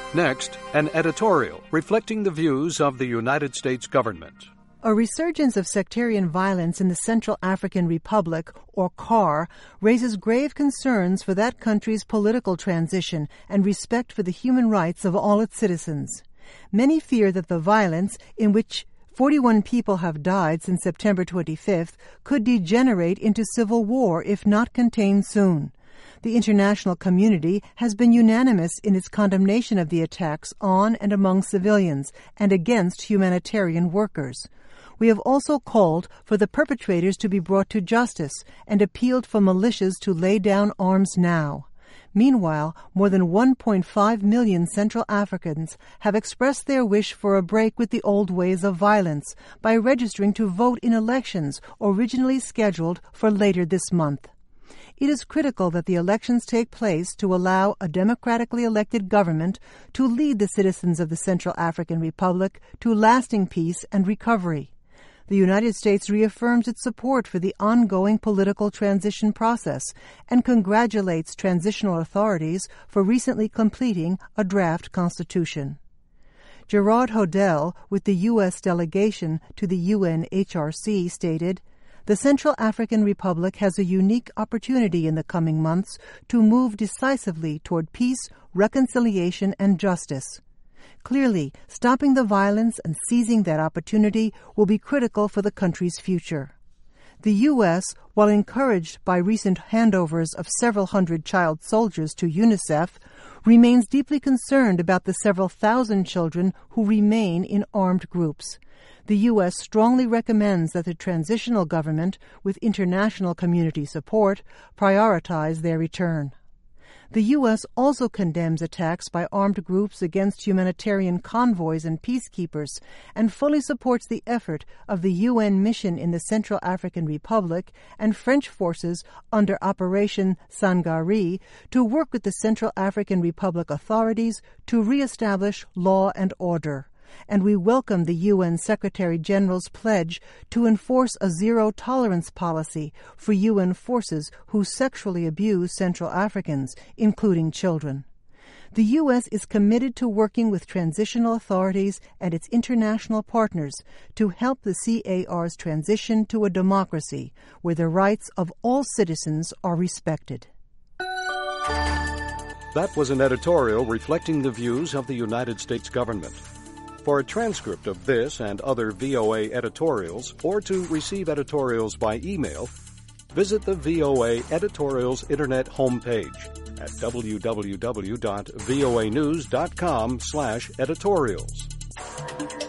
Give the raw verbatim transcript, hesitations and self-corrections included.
Next, an editorial reflecting the views of the United States government. A resurgence of sectarian violence in the Central African Republic, or C A R, raises grave concerns for that country's political transition and respect for the human rights of all its citizens. Many fear that the violence, in which forty-one people have died since September twenty-fifth, could degenerate into civil war if not contained soon. The international community has been unanimous in its condemnation of the attacks on and among civilians and against humanitarian workers. We have also called for the perpetrators to be brought to justice and appealed for militias to lay down arms now. Meanwhile, more than one point five million Central Africans have expressed their wish for a break with the old ways of violence by registering to vote in elections originally scheduled for later this month. It is critical that the elections take place to allow a democratically elected government to lead the citizens of the Central African Republic to lasting peace and recovery. The United States reaffirms its support for the ongoing political transition process and congratulates transitional authorities for recently completing a draft constitution. Gerard Hodel, with the U S delegation to the U N H R C, stated, "The Central African Republic has a unique opportunity in the coming months to move decisively toward peace, reconciliation, and justice. Clearly, stopping the violence and seizing that opportunity will be critical for the country's future." The U S, while encouraged by recent handovers of several hundred child soldiers to UNICEF, remains deeply concerned about the several thousand children who remain in armed groups. The U S strongly recommends that the transitional government, with international community support, prioritize their return. The U S also condemns attacks by armed groups against humanitarian convoys and peacekeepers and fully supports the effort of the U N mission in the Central African Republic and French forces under Operation Sangaree to work with the Central African Republic authorities to reestablish law and order. And we welcome the U N Secretary-General's pledge to enforce a zero-tolerance policy for U N forces who sexually abuse Central Africans, including children. The U S is committed to working with transitional authorities and its international partners to help the C A R's transition to a democracy where the rights of all citizens are respected. That was an editorial reflecting the views of the United States government. For a transcript of this and other V O A editorials, or to receive editorials by email, visit the V O A Editorials Internet homepage at w w w dot voa news dot com slash editorials.